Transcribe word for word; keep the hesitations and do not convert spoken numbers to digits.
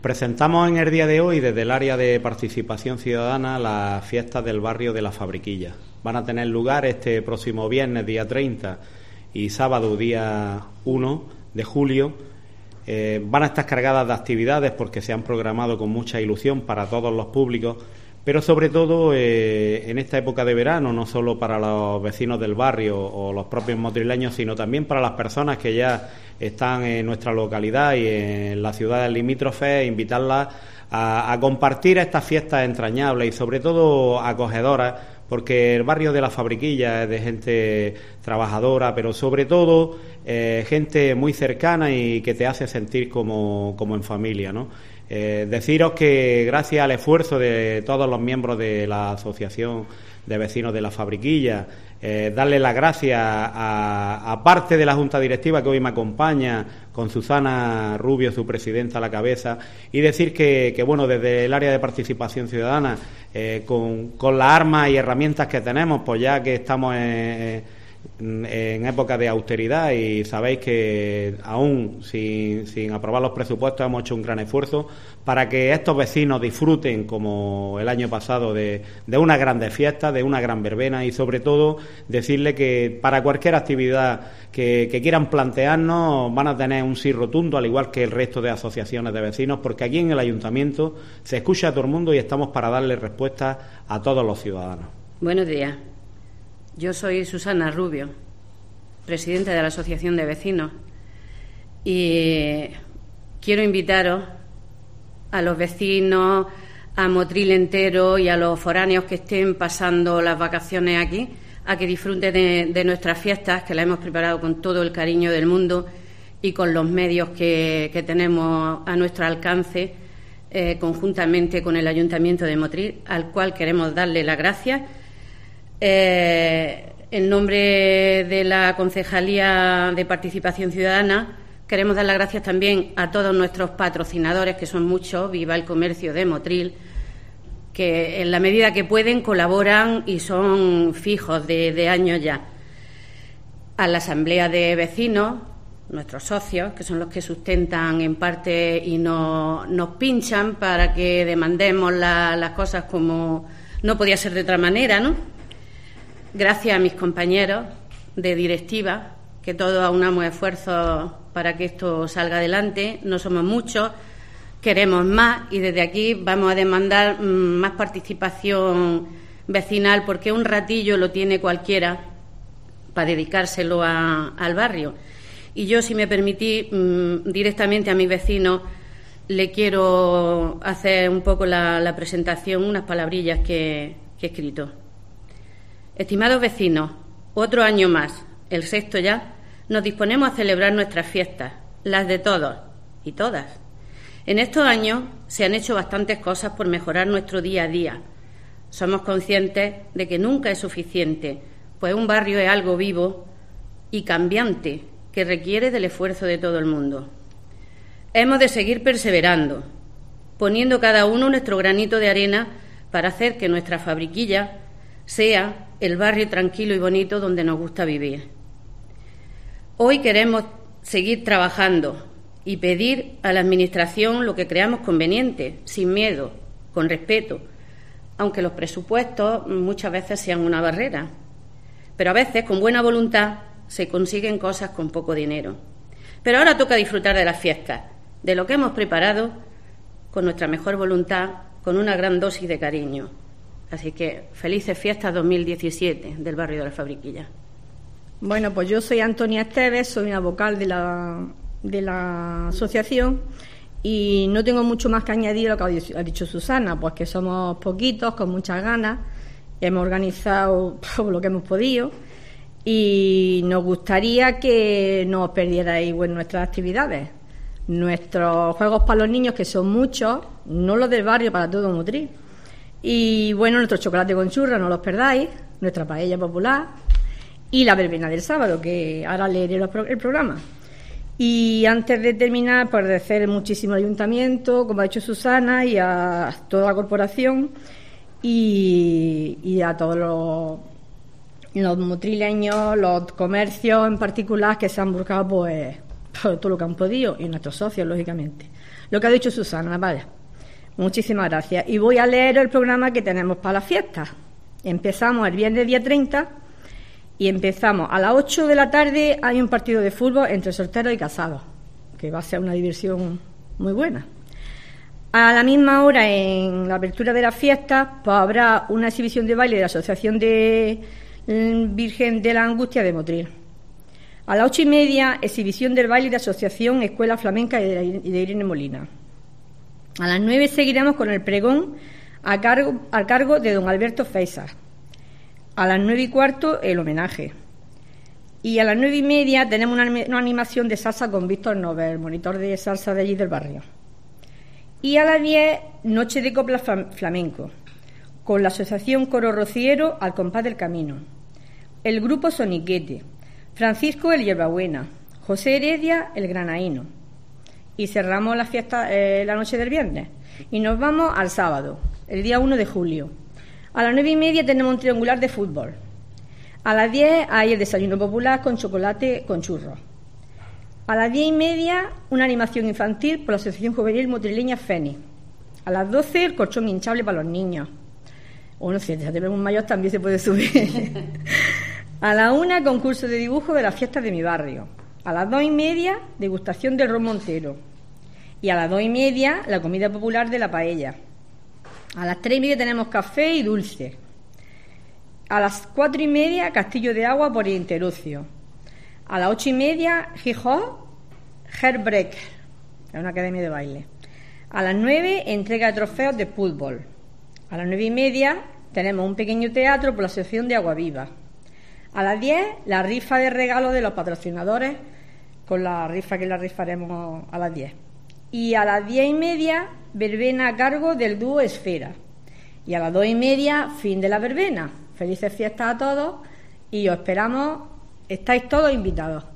Presentamos en el día de hoy desde el área de participación ciudadana las fiestas del barrio de La Fabriquilla. Van a tener lugar este próximo viernes, día treinta, y sábado, día uno de julio. Eh, van a estar cargadas de actividades porque se han programado con mucha ilusión para todos los públicos, pero sobre todo eh, en esta época de verano, no solo para los vecinos del barrio o los propios motrileños, sino también para las personas que ya están en nuestra localidad y en las ciudades limítrofes, invitarlas a, a compartir estas fiestas entrañables y sobre todo acogedoras, porque el barrio de La Fabriquilla es de gente trabajadora, pero sobre todo eh, gente muy cercana y que te hace sentir como, como en familia, ¿no? Eh, deciros que gracias al esfuerzo de todos los miembros de la Asociación de Vecinos de La Fabriquilla, eh, darle las gracias a, a parte de la Junta Directiva que hoy me acompaña, con Susana Rubio, su presidenta, a la cabeza, y decir que, que bueno, desde el área de participación ciudadana, eh, con, con las armas y herramientas que tenemos, pues ya que estamos en, en época de austeridad y sabéis que aún sin, sin aprobar los presupuestos hemos hecho un gran esfuerzo para que estos vecinos disfruten, como el año pasado, de, de unas grandes fiestas, de una gran verbena, y sobre todo decirle que para cualquier actividad que, que quieran plantearnos van a tener un sí rotundo, al igual que el resto de asociaciones de vecinos, porque aquí en el ayuntamiento se escucha a todo el mundo y estamos para darle respuesta a todos los ciudadanos. Buenos días. Yo soy Susana Rubio, presidenta de la Asociación de Vecinos, y quiero invitaros a los vecinos, a Motril entero y a los foráneos que estén pasando las vacaciones aquí, a que disfruten de, de nuestras fiestas, que las hemos preparado con todo el cariño del mundo y con los medios que, que tenemos a nuestro alcance, eh, conjuntamente con el Ayuntamiento de Motril, al cual queremos darle las gracias. Eh, en nombre de la Concejalía de Participación Ciudadana, queremos dar las gracias también a todos nuestros patrocinadores, que son muchos, Viva el Comercio de Motril, que en la medida que pueden colaboran y son fijos de, de años ya. A la Asamblea de Vecinos, nuestros socios, que son los que sustentan en parte y no, nos pinchan para que demandemos la, las cosas como no podía ser de otra manera, ¿no? Gracias a mis compañeros de directiva, que todos aunamos esfuerzos para que esto salga adelante. No somos muchos, queremos más, y desde aquí vamos a demandar más participación vecinal, porque un ratillo lo tiene cualquiera para dedicárselo a, al barrio. Y yo, si me permitís, directamente a mis vecinos le quiero hacer un poco la, la presentación, unas palabrillas que, que he escrito. Estimados vecinos, otro año más, el sexto ya, nos disponemos a celebrar nuestras fiestas, las de todos y todas. En estos años se han hecho bastantes cosas por mejorar nuestro día a día. Somos conscientes de que nunca es suficiente, pues un barrio es algo vivo y cambiante que requiere del esfuerzo de todo el mundo. Hemos de seguir perseverando, poniendo cada uno nuestro granito de arena para hacer que nuestra Fabriquilla sea el barrio tranquilo y bonito donde nos gusta vivir. Hoy queremos seguir trabajando y pedir a la Administración lo que creamos conveniente, sin miedo, con respeto, aunque los presupuestos muchas veces sean una barrera. Pero a veces, con buena voluntad, se consiguen cosas con poco dinero. Pero ahora toca disfrutar de las fiestas, de lo que hemos preparado, con nuestra mejor voluntad, con una gran dosis de cariño. Así que felices fiestas dos mil diecisiete del barrio de La Fabriquilla. Bueno, pues yo soy Antonia Esteves, soy una vocal de la, de la asociación, y no tengo mucho más que añadir a lo que ha dicho Susana, pues que somos poquitos, con muchas ganas, hemos organizado lo que hemos podido y nos gustaría que no os perdierais bueno, nuestras actividades. Nuestros juegos para los niños, que son muchos, no los del barrio, para todo Motril. Y bueno, nuestro chocolate con churra, no los perdáis, nuestra paella popular y la verbena del sábado, que ahora leeré el programa. Y antes de terminar, pues agradecer muchísimo al ayuntamiento, como ha dicho Susana, y a toda la corporación y, y a todos los, los motrileños, los comercios en particular, que se han buscado pues todo lo que han podido, y nuestros socios, lógicamente. lo que ha dicho Susana, vale. Muchísimas gracias. Y voy a leer el programa que tenemos para las fiestas. Empezamos el viernes día treinta y empezamos a las ocho de la tarde. Hay un partido de fútbol entre solteros y casados, que va a ser una diversión muy buena. A la misma hora, en la apertura de las fiestas, pues habrá una exhibición de baile de la Asociación de Virgen de la Angustia de Motril. A las ocho y media, exhibición del baile de Asociación Escuela Flamenca y de Irene Molina. A las nueve seguiremos con el pregón a cargo, a cargo de don Alberto Feisar. A las nueve y cuarto, el homenaje. Y a las nueve y media tenemos una, una animación de salsa con Víctor Nobel, monitor de salsa de allí del barrio. Y a las diez, noche de copla flamenco, con la Asociación Coro Rociero al compás del camino. El grupo Soniquete, Francisco el Hierbabuena, José Heredia el Granaíno. Y cerramos la fiesta eh, la noche del viernes. Y nos vamos al sábado, el día uno de julio. A las nueve y media tenemos un triangular de fútbol. A las diez hay el desayuno popular con chocolate con churros. A las diez y media una animación infantil por la Asociación Juvenil Motrileña Fénix. A las doce el colchón hinchable para los niños. O no sé, ya tenemos un mayor, también se puede subir. A la una, concurso de dibujo de las fiestas de mi barrio. A las dos y media, degustación del ron Montero. Y a las dos y media, la comida popular de la paella. A las tres y media tenemos café y dulce. A las cuatro y media, castillo de agua por Interucio. A las ocho y media, Gijón, Herbreak, es una academia de baile. A las nueve, entrega de trofeos de fútbol. A las nueve y media, tenemos un pequeño teatro por la Asociación de Agua Viva. A las diez, la rifa de regalos de los patrocinadores, con la rifa que la rifaremos a las diez. Y a las diez y media, verbena a cargo del dúo Esfera. Y a las dos y media, fin de la verbena. Felices fiestas a todos y os esperamos, estáis todos invitados.